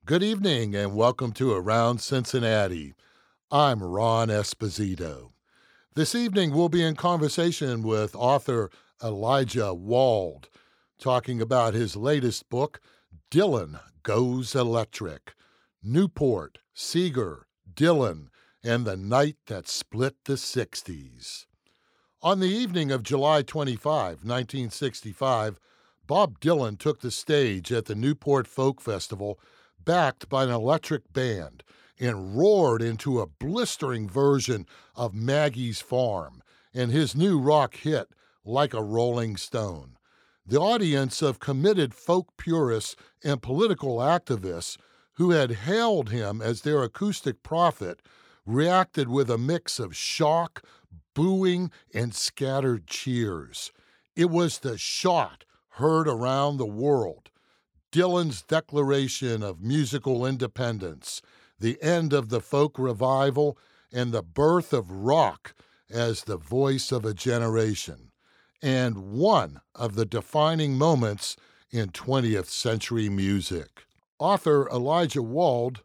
Good evening and welcome to Around Cincinnati. I'm Ron Esposito. This evening we'll be in conversation with author Elijah Wald, talking about his latest book, Dylan Goes Electric. Newport, Seeger, Dylan, and the Night That Split the 60s. On the evening of July 25, 1965, Bob Dylan took the stage at the Newport Folk Festival, backed by an electric band, and roared into a blistering version of Maggie's Farm and his new rock hit, Like a Rolling Stone. The audience of committed folk purists and political activists who had hailed him as their acoustic prophet reacted with a mix of shock, booing, and scattered cheers. It was the shot heard around the world. Dylan's declaration of musical independence, the end of the folk revival, and the birth of rock as the voice of a generation, and one of the defining moments in 20th century music. Author Elijah Wald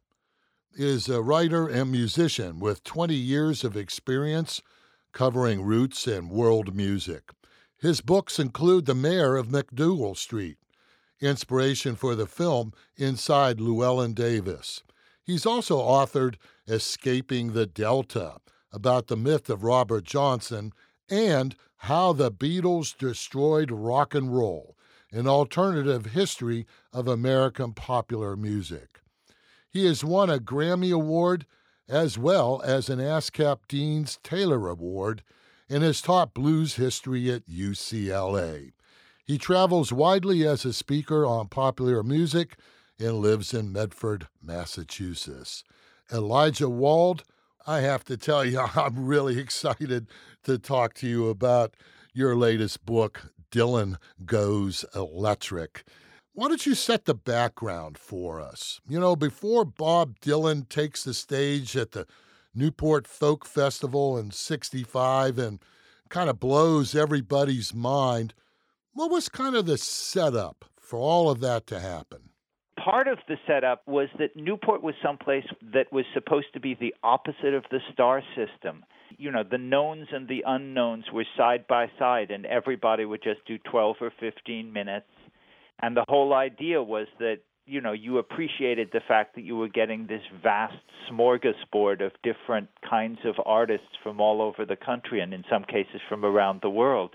is a writer and musician with 20 years of experience covering roots and world music. His books include The Mayor of MacDougal Street, inspiration for the film Inside Llewellyn Davis. He's also authored Escaping the Delta, about the myth of Robert Johnson, and How the Beatles Destroyed Rock and Roll, an alternative history of American popular music. He has won a Grammy Award as well as an ASCAP Dean's Taylor Award and has taught blues history at UCLA. He travels widely as a speaker on popular music and lives in Medford, Massachusetts. Elijah Wald, I have to tell you, I'm really excited to talk to you about your latest book, Dylan Goes Electric. Why don't you set the background for us? Before Bob Dylan takes the stage at the Newport Folk Festival in 65 and kind of blows everybody's mind, what was kind of the setup for all of that to happen? Part of the setup was that Newport was someplace that was supposed to be the opposite of the star system. The knowns and the unknowns were side by side, and everybody would just do 12 or 15 minutes. And the whole idea was that, you appreciated the fact that you were getting this vast smorgasbord of different kinds of artists from all over the country, and in some cases from around the world.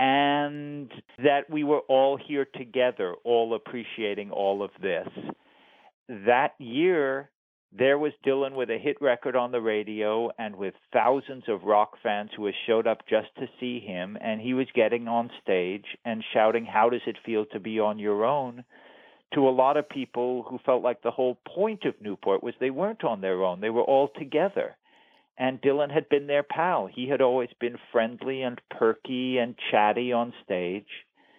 And that we were all here together, all appreciating all of this. That year, there was Dylan with a hit record on the radio and with thousands of rock fans who had showed up just to see him, and he was getting on stage and shouting, "How does it feel to be on your own?" to a lot of people who felt like the whole point of Newport was they weren't on their own, they were all together. And Dylan had been their pal. He had always been friendly and perky and chatty on stage.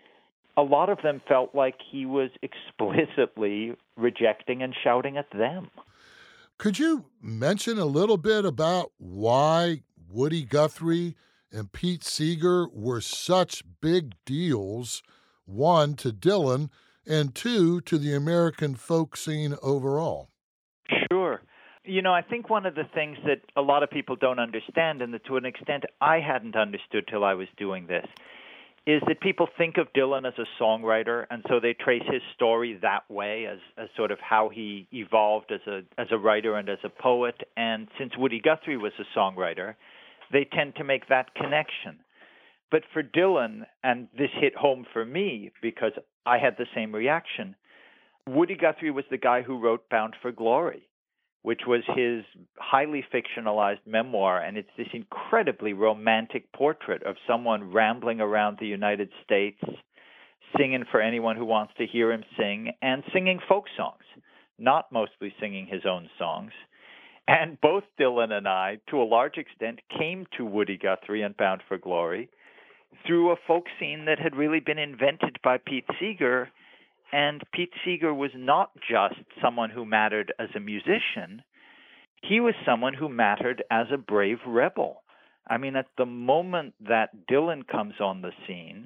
A lot of them felt like he was explicitly rejecting and shouting at them. Could you mention a little bit about why Woody Guthrie and Pete Seeger were such big deals, one, to Dylan, and two, to the American folk scene overall? Sure. I think one of the things that a lot of people don't understand, and that to an extent I hadn't understood till I was doing this, is that people think of Dylan as a songwriter, and so they trace his story that way as sort of how he evolved as a writer and as a poet. And since Woody Guthrie was a songwriter, they tend to make that connection. But for Dylan, and this hit home for me because I had the same reaction, Woody Guthrie was the guy who wrote Bound for Glory, which was his highly fictionalized memoir, and it's this incredibly romantic portrait of someone rambling around the United States, singing for anyone who wants to hear him sing, and singing folk songs, not mostly singing his own songs. And both Dylan and I, to a large extent, came to Woody Guthrie and Bound for Glory through a folk scene that had really been invented by Pete Seeger. And Pete Seeger was not just someone who mattered as a musician. He was someone who mattered as a brave rebel. I mean, at the moment that Dylan comes on the scene,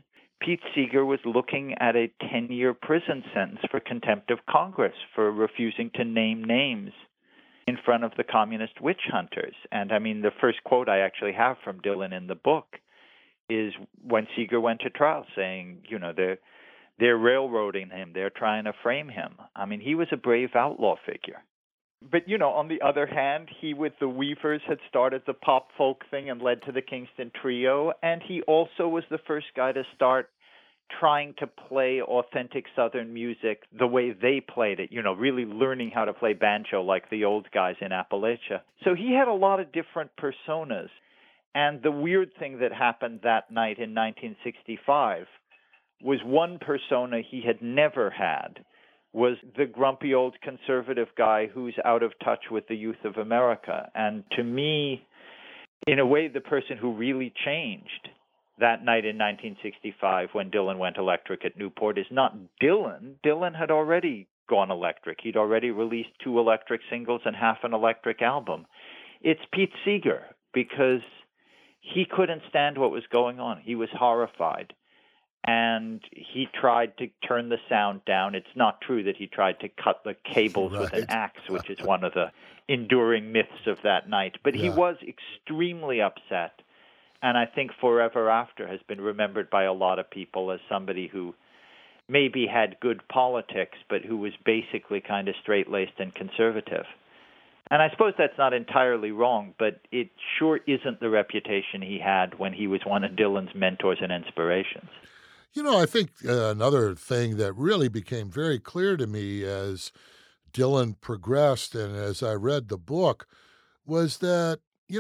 Pete Seeger was looking at a 10-year prison sentence for contempt of Congress for refusing to name names in front of the communist witch hunters. And I mean, the first quote I actually have from Dylan in the book is when Seeger went to trial, saying, they're railroading him, they're trying to frame him. I mean, he was a brave outlaw figure. But, on the other hand, he with the Weavers had started the pop folk thing and led to the Kingston Trio, and he also was the first guy to start trying to play authentic Southern music the way they played it, really learning how to play banjo like the old guys in Appalachia. So he had a lot of different personas. And the weird thing that happened that night in 1965 was one persona he had never had was the grumpy old conservative guy who's out of touch with the youth of America. And to me, in a way, the person who really changed that night in 1965 when Dylan went electric at Newport is not Dylan. Dylan had already gone electric. He'd already released 2 electric singles and half an electric album. It's Pete Seeger, because he couldn't stand what was going on. He was horrified. And he tried to turn the sound down. It's not true that he tried to cut the cables with an axe, which is one of the enduring myths of that night. But he was extremely upset. And I think forever after has been remembered by a lot of people as somebody who maybe had good politics, but who was basically kind of straight-laced and conservative. And I suppose that's not entirely wrong, but it sure isn't the reputation he had when he was one of Dylan's mentors and inspirations. I think another thing that really became very clear to me as Dylan progressed and as I read the book was that,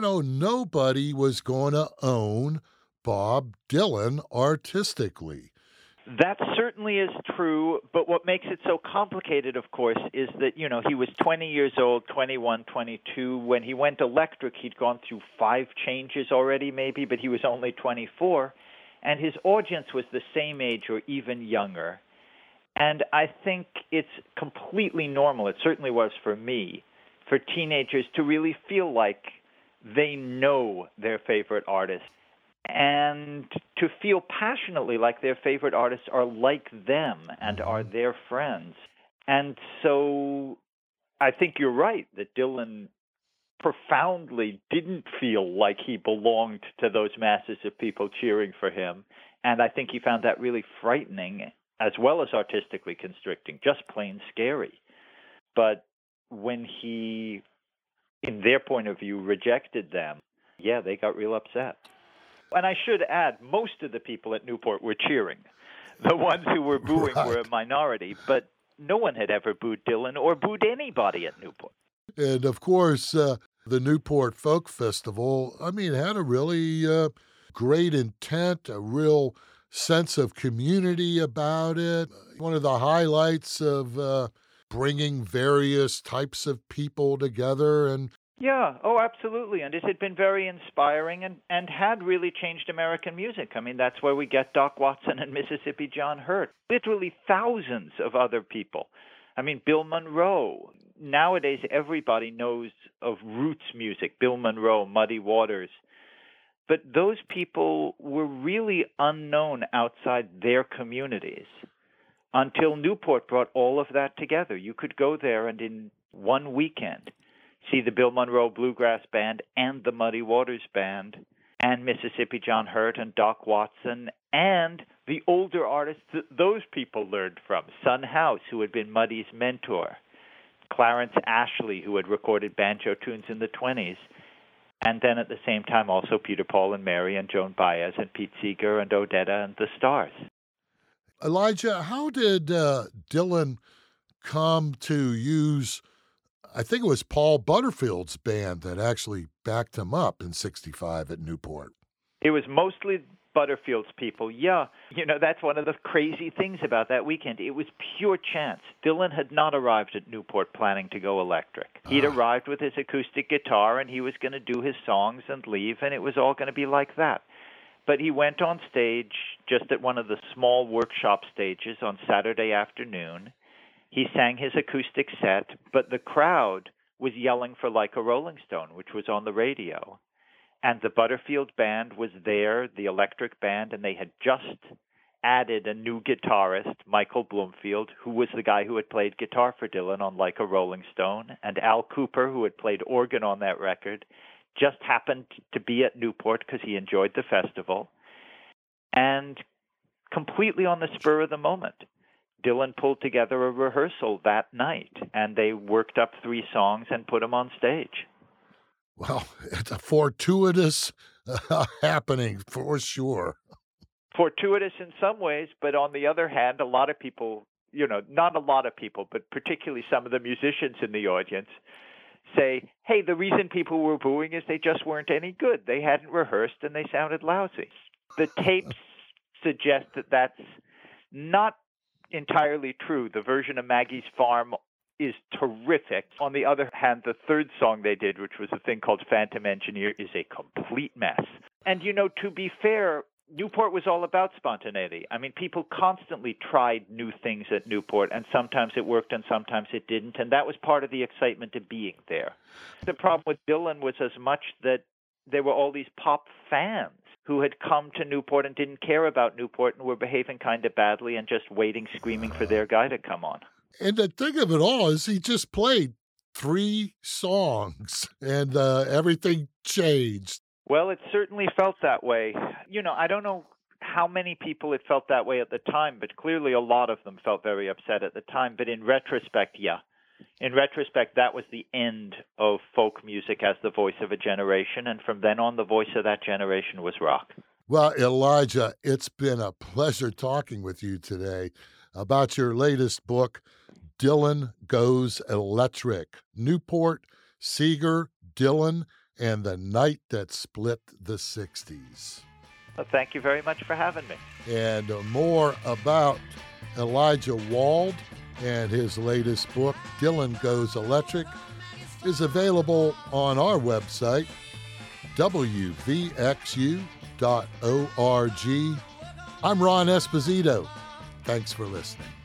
nobody was going to own Bob Dylan artistically. That certainly is true, but what makes it so complicated, of course, is that, he was 20 years old, 21, 22. When he went electric, he'd gone through 5 changes already, maybe, but he was only 24. And his audience was the same age or even younger. And I think it's completely normal, it certainly was for me, for teenagers to really feel like they know their favorite artist and to feel passionately like their favorite artists are like them and are their friends. And so I think you're right that Dylan profoundly didn't feel like he belonged to those masses of people cheering for him. And I think he found that really frightening as well as artistically constricting, just plain scary. But when he, in their point of view, rejected them, they got real upset. And I should add, most of the people at Newport were cheering. The ones who were booing were a minority, but no one had ever booed Dylan or booed anybody at Newport. And of course, the Newport Folk Festival, had a really great intent, a real sense of community about it. One of the highlights of bringing various types of people together. And absolutely. And it had been very inspiring and had really changed American music. That's where we get Doc Watson and Mississippi John Hurt. Literally thousands of other people. Bill Monroe. Nowadays, everybody knows of roots music, Bill Monroe, Muddy Waters. But those people were really unknown outside their communities until Newport brought all of that together. You could go there and in one weekend see the Bill Monroe Bluegrass Band and the Muddy Waters Band and Mississippi John Hurt and Doc Watson and the older artists that those people learned from. Son House, who had been Muddy's mentor. Clarence Ashley, who had recorded banjo tunes in the 20s. And then at the same time also Peter, Paul, and Mary and Joan Baez and Pete Seeger and Odetta and the Stars. Elijah, how did Dylan come to use, I think it was Paul Butterfield's band that actually backed him up in 65 at Newport? It was mostly Butterfield's people. That's one of the crazy things about that weekend. It was pure chance. Dylan had not arrived at Newport planning to go electric. He'd arrived with his acoustic guitar, and he was going to do his songs and leave, and it was all going to be like that. But he went on stage just at one of the small workshop stages on Saturday afternoon. He sang his acoustic set, but the crowd was yelling for Like a Rolling Stone, which was on the radio. And the Butterfield band was there, the electric band, and they had just added a new guitarist, Michael Bloomfield, who was the guy who had played guitar for Dylan on Like a Rolling Stone, and Al Cooper, who had played organ on that record, just happened to be at Newport because he enjoyed the festival. And completely on the spur of the moment, Dylan pulled together a rehearsal that night, and they worked up 3 songs and put them on stage. Well, it's a fortuitous happening for sure. Fortuitous in some ways, but on the other hand, a lot of people, not a lot of people, but particularly some of the musicians in the audience say, hey, the reason people were booing is they just weren't any good. They hadn't rehearsed and they sounded lousy. The tapes suggest that that's not entirely true. The version of Maggie's Farm is terrific. On the other hand, the third song they did, which was a thing called Phantom Engineer, is a complete mess. And, to be fair, Newport was all about spontaneity. I mean, people constantly tried new things at Newport, and sometimes it worked and sometimes it didn't, and that was part of the excitement of being there. The problem with Dylan was as much that there were all these pop fans who had come to Newport and didn't care about Newport and were behaving kind of badly and just waiting, screaming for their guy to come on. And the thing of it all is he just played 3 songs and everything changed. Well, it certainly felt that way. I don't know how many people it felt that way at the time, but clearly a lot of them felt very upset at the time. But in retrospect, yeah. In retrospect, that was the end of folk music as the voice of a generation. And from then on, the voice of that generation was rock. Well, Elijah, it's been a pleasure talking with you today about your latest book, Dylan Goes Electric. Newport, Seeger, Dylan, and the Night That Split the 60s. Well, thank you very much for having me. And more about Elijah Wald and his latest book, Dylan Goes Electric, is available on our website, wvxu.org. I'm Ron Esposito. Thanks for listening.